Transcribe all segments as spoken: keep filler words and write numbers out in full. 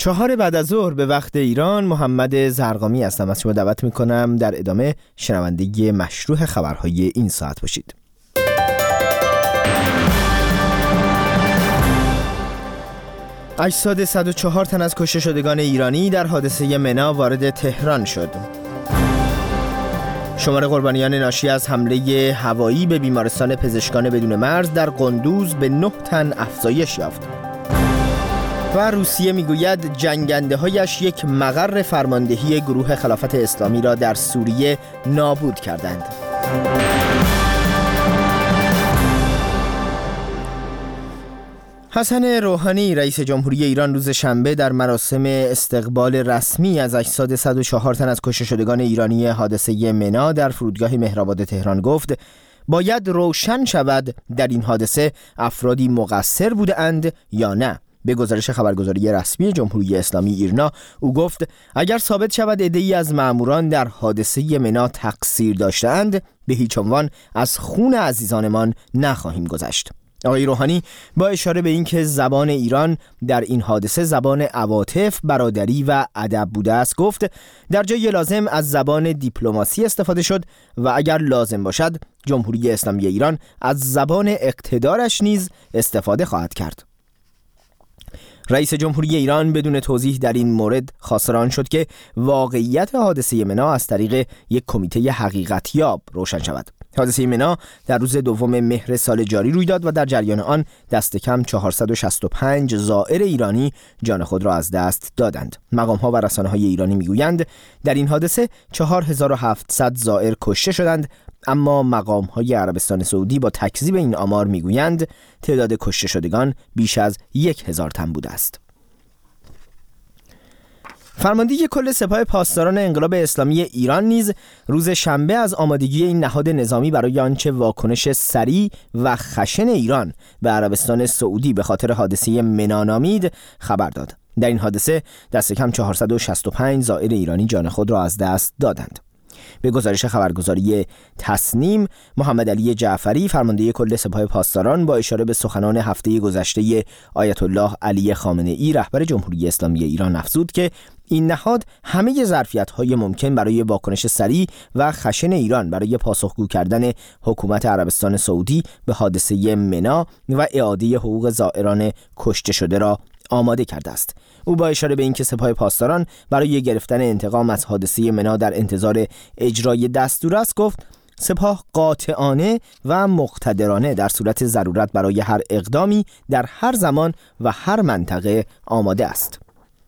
چهار بعد از ظهر به وقت ایران، محمد زرقامی هستم. از شما دعوت میکنم در ادامه شنونده مشروح خبرهای این ساعت باشید. اجساد صد و چهار تن از کشته شدگان ایرانی در حادثه منی وارد تهران شد. شمار قربانیان ناشی از حمله هوایی به بیمارستان پزشکان بدون مرز در قندوز به نه تن افزایش یافت. و روسیه میگوید جنگنده هایش یک مقر فرماندهی گروه خلافت اسلامی را در سوریه نابود کردند. حسن روحانی رئیس جمهوری ایران روز شنبه در مراسم استقبال رسمی از اجساد صد و چهار تن از کشته شدگان ایرانی حادثه منی در فرودگاه مهرآباد تهران گفت باید روشن شود در این حادثه افرادی مقصر بودند یا نه. به گزارش خبرگزاری رسمی جمهوری اسلامی ایرنا او گفت اگر ثابت شود عده‌ای از ماموران در حادثه منی تقصیر داشتند به هیچ عنوان از خون عزیزانمان نخواهیم گذشت. آقای روحانی با اشاره به اینکه زبان ایران در این حادثه زبان عواطف، برادری و ادب بوده است گفت در جای لازم از زبان دیپلماسی استفاده شد و اگر لازم باشد جمهوری اسلامی ایران از زبان اقتدارش نیز استفاده خواهد کرد. رئیس جمهوری ایران بدون توضیح در این مورد خواستار آن شد که واقعیت حادثه منی از طریق یک کمیته حقیقتیاب روشن شود. حادثه منی در روز دوم مهر سال جاری روی داد و در جریان آن دست کم چهارصد و شصت و پنج زائر ایرانی جان خود را از دست دادند. مقام‌ها و رسانه‌های ایرانی میگویند در این حادثه چهار هزار و هفتصد زائر کشته شدند، اما مقام‌های عربستان سعودی با تکذیب این آمار میگویند تعداد کشته شدگان بیش از یک هزار تن بوده است. فرماندهی کل سپاه پاسداران انقلاب اسلامی ایران نیز روز شنبه از آمادگی این نهاد نظامی برای آنچه واکنش سریع و خشن ایران به عربستان سعودی به خاطر حادثه منی نامید خبر داد. در این حادثه دست کم چهارصد و شصت و پنج زائر ایرانی جان خود را از دست دادند. به گزارش خبرگزاری تصنیم، محمد علی جعفری فرمانده کل سپاه پاسداران با اشاره به سخنان هفته گذشته آیت الله علی خامنه‌ای رهبر جمهوری اسلامی ایران افزود که این نهاد همه ظرفیت‌های ممکن برای واکنش سریع و خشن ایران برای پاسخگو کردن حکومت عربستان سعودی به حادثه منی و اعاده حقوق زائران کشته شده را آماده کرده است. او با اشاره به اینکه سپاه پاسداران برای گرفتن انتقام از حادثه منی در انتظار اجرای دستور است گفت سپاه قاطعانه و مقتدرانه در صورت ضرورت برای هر اقدامی در هر زمان و هر منطقه آماده است.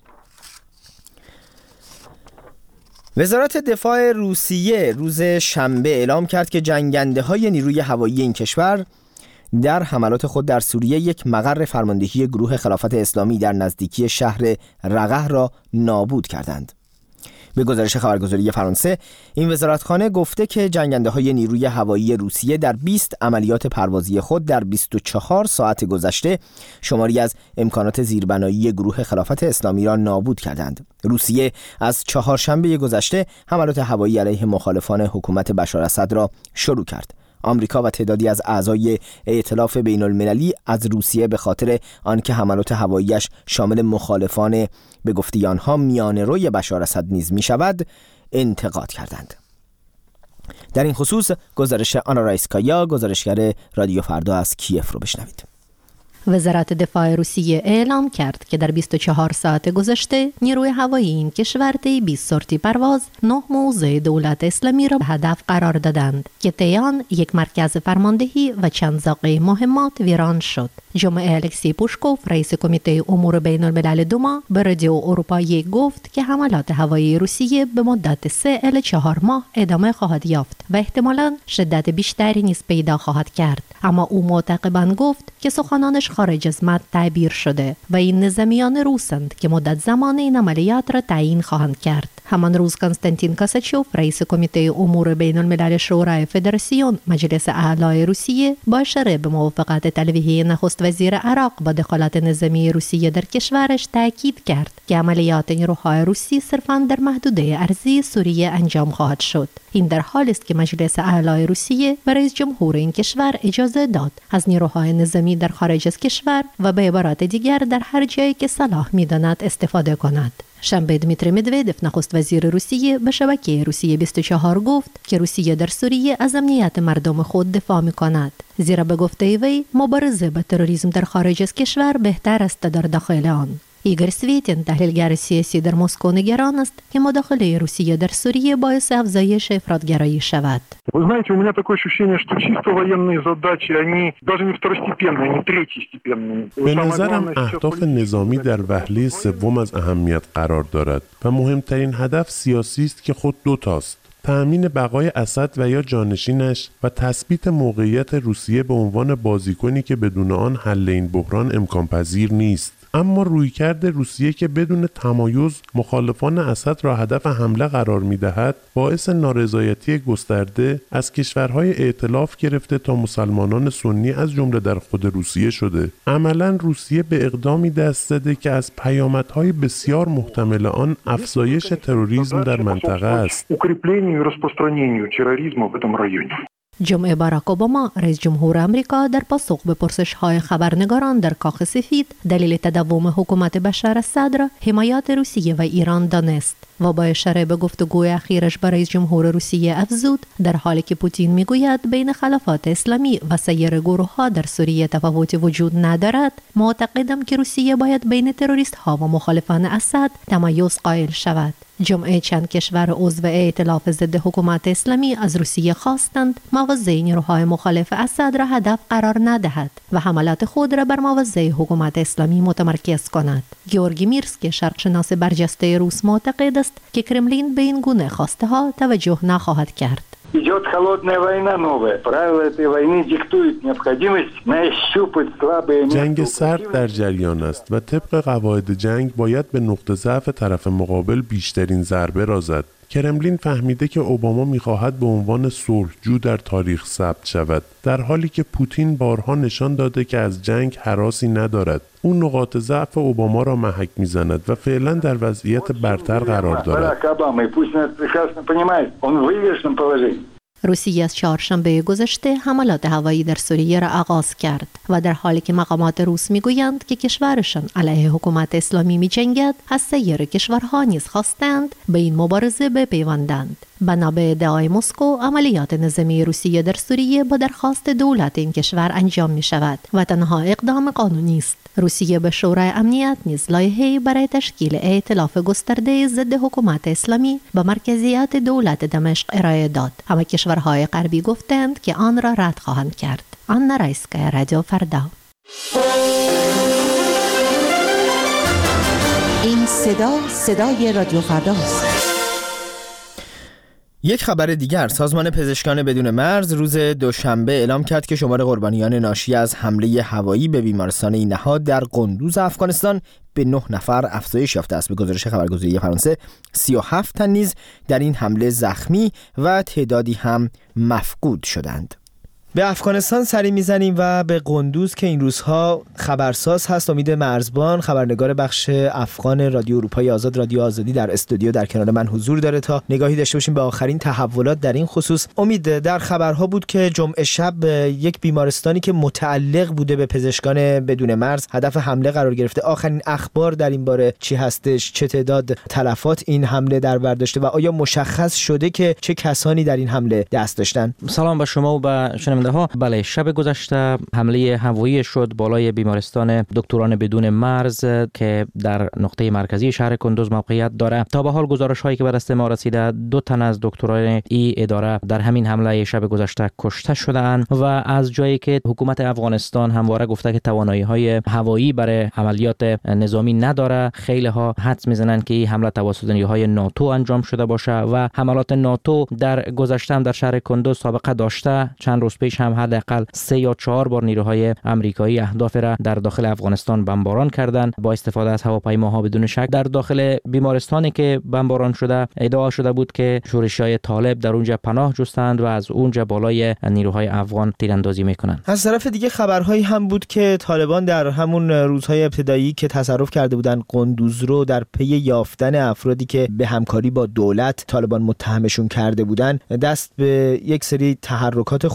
وزارت دفاع روسیه روز شنبه اعلام کرد که جنگنده‌های نیروی هوایی این کشور در حملات خود در سوریه یک مقر فرماندهی گروه خلافت اسلامی در نزدیکی شهر رقه را نابود کردند. به گزارش خبرگزاری فرانسه، این وزارتخانه گفته که جنگنده‌های نیروی هوایی روسیه در بیست عملیات پروازی خود در بیست و چهار ساعت گذشته شماری از امکانات زیربنایی گروه خلافت اسلامی را نابود کردند. روسیه از چهارشنبه گذشته حملات هوایی علیه مخالفان حکومت بشار اسد را شروع کرد. آمریکا و تعدادی از اعضای ائتلاف بین المللی از روسیه به خاطر آنکه حملات هواییش شامل مخالفان به گفته آنها میانه روی بشار اسد نیز می شود انتقاد کردند. در این خصوص گزارش آنا رایسکایا، گزارشگر رادیو فردا از کیف رو بشنوید. وزارت دفاع روسیه اعلام کرد که در بیست و چهار ساعت گذشته نیروی هوایی این کشور طی بیست سورتی پرواز نه موضع دولت اسلامی را به هدف قرار دادند که طی آن یک مرکز فرماندهی و چند زاغه مهمات ویران شد. جمعه الکسی پوشکوف رئیس کمیته امور بین الملل دوما به رادیو اروپایی گفت که حملات هوایی روسیه به مدت سه الی چهار ماه ادامه خواهد یافت و احتمالاً شدت بیشتری نیز پیدا خواهد کرد، اما او معتقباً گفت که سخنانش خارج از متن تعبیر شده و این نظامیان روسند که مدت زمان این عملیات را تعیین خواهند کرد. همان روز کنستانتین کاساچوف رئیس کمیته امور بین الملل شورای فدراسیون مجلس اعلی روسیه با اشاره به موافقت تلویحی نخست وزیر عراق با دخالت نظامی روسیه در کشورش تاکید کرد که عملیات نیروهای روسی صرفاً در محدوده ارضی سوریه انجام خواهد شد. این در حالی است که مجلس اعلی روسیه به رئیس جمهور این کشور اجازه داد از نیروهای نظامی در خارج از از کشور و به عبارت دیگر در هر جایی که صلاح می‌داند استفاده کند. شنبه دمیتری مدودف نخست وزیر روسیه به شبکه روسیه بیست و چهار گفت که روسیه در سوریه از امنیت مردم خود دفاع می‌کند، زیرا به گفته وی مبارزه با تروریسم در خارج از کشور بهتر است در داخل آن. ایگور سویتین تحلیلگر سیاسی در مسکو نگران است که مداخله روسیه در سوریه باعث افزایش افراطگرایی شود. Вы знаете, у меня такое ощущение, что чисто военные задачи, они даже не второстепенные, они третьестепенные. به نظرم اهداف نظامی در وهله سوم از اهمیت قرار دارد و مهمترین هدف سیاسی است که خود دوتاست: تأمین بقای اسد و یا جانشینش و تثبیت موقعیت روسیه به عنوان بازیکنی که بدون آن حل این بحران امکان پذیر نیست. اما رویکرد روسیه که بدون تمایز مخالفان اسد را هدف حمله قرار می‌دهد باعث نارضایتی گسترده از کشورهای ائتلاف گرفته تا مسلمانان سنی از جمله در خود روسیه شده. عملاً روسیه به اقدامی دست زده که از پیامدهای بسیار محتمل آن افزایش تروریسم در منطقه است. جمعه باراک اوباما رئیس جمهور آمریکا در پاسخ به پرسش‌های خبرنگاران در کاخ سفید دلیل تداوم حکومت بشار اسد را حمایت روسیه و ایران دانست و با اشاره به گفتگوی اخیرش با رئیس جمهور روسیه افزود در حالی که پوتین میگوید بین خلافات اسلامی و سایر گروه‌ها در سوریه تفاوتی وجود ندارد، معتقدم که روسیه باید بین تروریست‌ها و مخالفان اسد تمایز قائل شود. جمعه چند کشور عضو ائتلاف ضد حکومت اسلامی از روسیه خواستند مواضع نیروهای مخالف اسد را هدف قرار ندهد و حملات خود را بر مواضع حکومت اسلامی متمرکز کند. گیورگی میرسکی شرقشناس برجسته روس معتقد است که کرملین به این گونه خواسته ها توجه نخواهد کرد. Идет холодная война новая. Правила этой войны диктуют необходимость нащупать слабые. جنگ سرد در جریان است و طبق قواعد جنگ باید به نقطه ضعف طرف مقابل بیشترین ضربه را زد. کرملین فهمیده که اوباما می‌خواهد به عنوان صلحجو در تاریخ ثبت شود، در حالی که پوتین بارها نشان داده که از جنگ هراسی ندارد. او نقاط ضعف اوباما را محک می‌زند و فعلا در وضعیت برتر قرار دارد. روسیه از چهارشنبه گذشته حملات هوایی در سوریه را آغاز کرد و در حالی که مقامات روس میگویند که کشورشان علیه حکومت اسلامی می‌جنگد، از سایر کشورها نیز خواستند به این مبارزه بپیوندند. بنا به ادعای مسکو، عملیات نظامی روسیه در سوریه با درخواست دولت این کشور انجام می شود و تنها اقدام قانونی است. روسیه به شورای امنیت نیز لایحه‌ای برای تشکیل ائتلاف گسترده ضد حکومت اسلامی با مرکزیت دولت دمشق ارائه داد. همه کشورهای غربی گفتند که آن را رد خواهند کرد. آنا رایسکا، رادیو فردا. این صدا صدای رادیو فردا است. یک خبر دیگر، سازمان پزشکان بدون مرز روز دوشنبه اعلام کرد که شمار قربانیان ناشی از حمله هوایی به بیمارستان این نهاد در قندوز افغانستان به نه نفر افزایش یافته است. به گزارش خبرگزاری فرانسه، سی و هفت تن نیز در این حمله زخمی و تعدادی هم مفقود شدند. به افغانستان سری میزنیم و به قندوز که این روزها خبرساز هست. امید مرزبان، خبرنگار بخش افغان رادیو اروپای آزاد رادیو آزادی، در استودیو در کنار من حضور داره تا نگاهی داشته باشیم به آخرین تحولات در این خصوص. امید، در خبرها بود که جمعه شب یک بیمارستانی که متعلق بوده به پزشکان بدون مرز هدف حمله قرار گرفته. آخرین اخبار در این باره چی هستش؟ چه تعداد تلفات این حمله در بر داشته و آیا مشخص شده که چه کسانی در این حمله دست داشتن؟ سلام به شما و به شنونده ها. بله، شب گذشته حمله هوایی شد بالای بیمارستان دکتران بدون مرز که در نقطه مرکزی شهر کندوز موقعیت داره. تا به حال گزارش هایی که به دست ما رسیده، دو تن از دکتران این اداره در همین حمله شب گذشته کشته شدند و از جایی که حکومت افغانستان همواره گفته که توانایی های هوایی برای عملیات نظامی نداره، خیلی ها حدس میزنند که این حمله توسط نیروهای ناتو انجام شده باشه و حملات ناتو در گذشته هم در شهر کندوز سابقه داشته. چند روز پیش هم حداقل سه یا چهار بار نیروهای آمریکایی اهداف را در داخل افغانستان بمباران کردند با استفاده از هواپیماها. بدون شک در داخل بیمارستانی که بمباران شده ادعا شده بود که شورشیای طالب در اونجا پناه جستند و از اونجا بالای نیروهای افغان تیراندازی میکنند. از طرف دیگه خبرهایی هم بود که طالبان در همون روزهای ابتدایی که تصرف کرده بودند قندوز رو در پی یافتن افرادی که به همکاری با دولت طالبان متهمشون کرده بودند، دست به یک سری تحرکات خشونت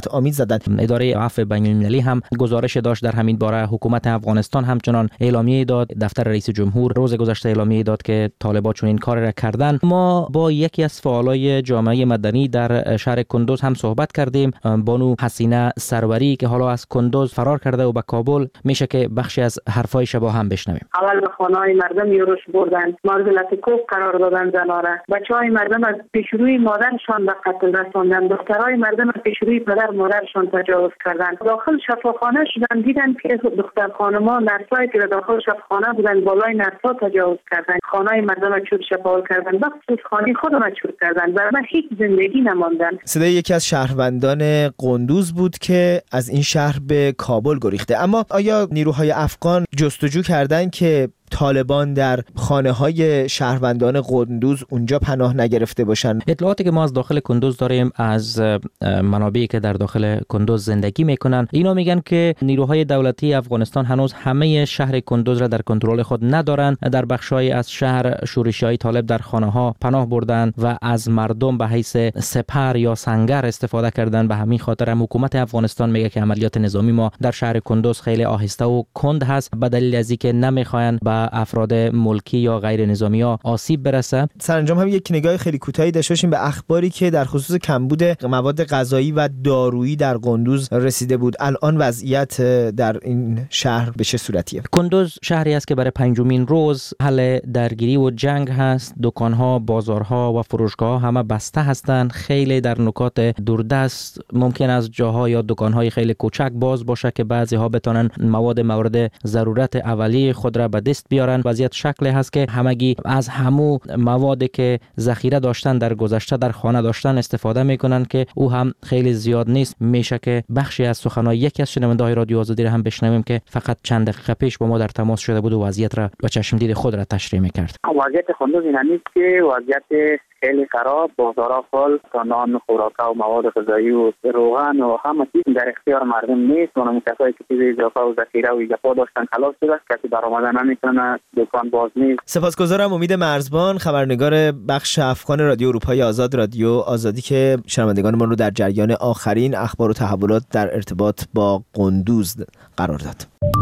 حمایت آمیز زدند. اداره عفو بین‌المللی هم گزارش داشت در همین باره. حکومت افغانستان همچنان اعلامیه داد، دفتر رئیس جمهور روز گذشته اعلامیه داد که طالبان چون این کار را کردن. ما با یکی از فعالای جامعه مدنی در شهر کندوز هم صحبت کردیم، بانو حسینه سروری که حالا از کندوز فرار کرده و به کابل، میشه که بخشی از حرفای شبا هم بشنویم. اول به خانه‌های مردم یورش بردن، مورد لطیکوف قرار دادن زنا را. بچه‌های مردم از پیشروی مادرشان به قتل رساندن، دخترای مردم از پیشروی پدر مادرشان تجاوز کردن. داخل شفاخانه شدن، دیدن که دختر خانم‌ها نرسایی که داخل شفاخانه بودن بالای نرسا تجاوز کردن. خانه‌های مردم را چور چپاول کردن، بخصوص خانه خودم را چور کردن. برای هیچ زندگی نماندن. صدای یکی از شهروندان قندوز بود که از این شهر به کابل گریخته. اما آیا نیروهای افغان جستجو کردن که طالبان در خانه‌های شهروندان قندوز اونجا پناه نگرفته باشن؟ اطلاعاتی که ما از داخل کندوز داریم از منابعی که در داخل کندوز زندگی میکنن، اینا میگن که نیروهای دولتی افغانستان هنوز همه شهر کندوز را در کنترل خود ندارن. در بخشای از شهر شورشیای طالب در خانه‌ها پناه بردن و از مردم به حیث سپر یا سنگر استفاده کردن. به همین خاطر هم حکومت افغانستان میگه که عملیات نظامی ما در شهر کندوز خیلی آهسته و کند هست، به دلیل از اینکه نمیخواین به افراد ملکی یا غیر نظامی ها آسیب برسه. سرانجام هم یک نگاه خیلی کوتاهی داشته باشیم به اخباری که در خصوص کمبود مواد غذایی و دارویی در قندوز رسیده بود. الان وضعیت در این شهر به چه صورتیه؟ کندوز شهری است که برای پنجمین روز حل درگیری و جنگ هست. دکان‌ها، بازارها و فروشگاه‌ها همه بسته هستند. خیلی در نکات دوردست ممکن است جاها یا دکان‌های خیلی کوچک باز باشه که بعضی‌ها بتونن مواد مورد ضرورت اولیه خود را به دست بیارن. وضعیت شکلی هست که همگی از همو موادی که ذخیره داشتن در گذشته در خانه داشتن استفاده میکنن که او هم خیلی زیاد نیست. میشه که بخشی از سخنهای یکی از شنونده‌های رادیو آزادی را هم بشنویم که فقط چند دقیقه پیش با ما در تماس شده بود و وضعیت را با چشم دید خود را تشریح میکرد. وضعیت کندوز این نیست که وضعیت خیلی خراب، بازارها فل، تا نان، خوراک‌ها و مواد غذایی و روغن و همه چیز در اختیار مردم نیست. اونم کسایی که چیز اضافه و ذخیره و ایجاپا داشتن خلاص شده، کسی برآمدن نمی‌کنه، دکان باز نیست. سپاسگزارم امید مرزبان، خبرنگار بخش افغان رادیو اروپای آزاد رادیو آزادی که شنوندگان ما رو در جریان آخرین اخبار و تحولات در ارتباط با قندوز قرار داد.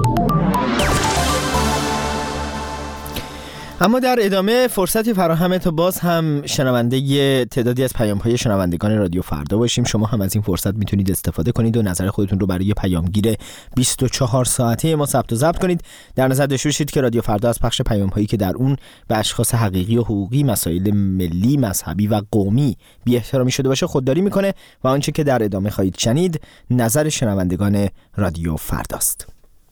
اما در ادامه فرصتی فراهمه تا باز هم شنونده ی تعدادی از پیام‌های شنوندگان رادیو فردا باشیم. شما هم از این فرصت میتونید استفاده کنید و نظر خودتون رو برای پیامگیر بیست و چهار ساعته ما ثبت و ضبط کنید. در نظر داشته باشید که رادیو فردا از پخش پیام‌هایی که در اون به اشخاص حقیقی و حقوقی، مسائل ملی، مذهبی و قومی بی احترامی شده باشه خودداری میکنه و آنچه که در ادامه خواهید شنید نظر شنوندگان رادیو فرداست.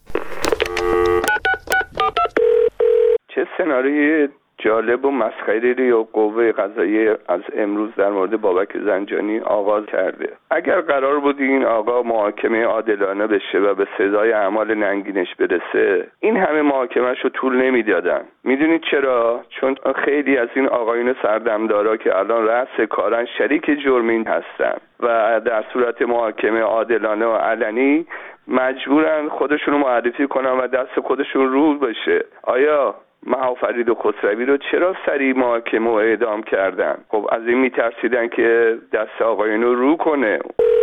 چه سناریوی جالب و مسخره‌ای و قوه قضاییه از امروز در مورد بابک زنجانی آغاز کرده. اگر قرار بود این آقا محاکمه عادلانه بشه و به سزای اعمال ننگینش برسه، این همه محاکمه‌شو طول نمیدادن. میدونید چرا؟ چون خیلی از این آقایون سردمدارا که الان رأس کارن شریک جرمین هستن و در صورت محاکمه عادلانه و علنی مجبورن خودشونو معرفی کنن و دست خودشون رو بشه. آیا مها فرید و خسروی رو چرا سریع محاکمه و اعدام کردن؟ خب از این میترسیدن که دست آقایون رو رو کنه.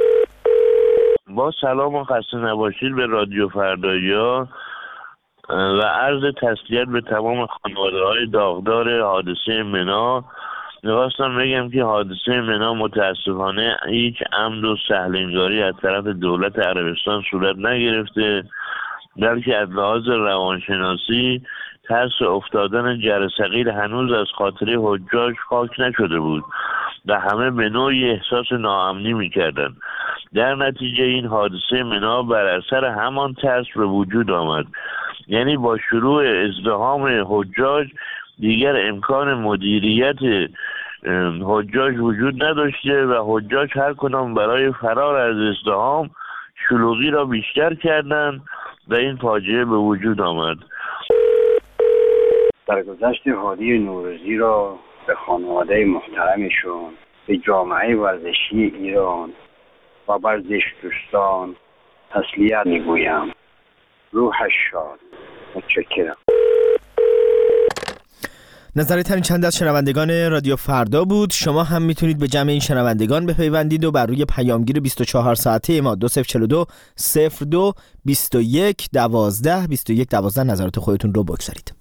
با سلام و خسته نباشید به رادیو فردایا و عرض تسلیت به تمام خانواده‌های داغدار حادثه منا. می‌خواستم بگم که حادثه منا متاسفانه هیچ عمد و سهل‌انگاری از طرف دولت عربستان صورت نگرفته، بلکه از لحاظ روانشناسی ترس افتادن جرثقیل هنوز از خاطره حجاج خاک نشده بود و همه به نوعی احساس ناامنی می‌کردن. در نتیجه این حادثه منا بر اثر همان ترس به وجود آمد. یعنی با شروع ازدحام حجاج دیگر امکان مدیریت حجاج وجود نداشته و حجاج هر کدام برای فرار از ازدحام شلوغی را بیشتر کردند و این فاجعه به وجود آمد. درگذشت هادی نوروزی را به خانواده محترمشون، به جامعه ورزشی ایران و ورزش دوستان تسلیت میگویم. روحش شاد. متشکرم. نظرتان این چند از شنوندگان رادیو فردا بود. شما هم میتونید به جمع این شنوندگان بپیوندید و بر روی پیامگیر بیست و چهار ساعته ما دو صفر چهار دو صفر دو بیست و یک دوازده بیست و یک دوازده نظرات خودتون رو بگذارید.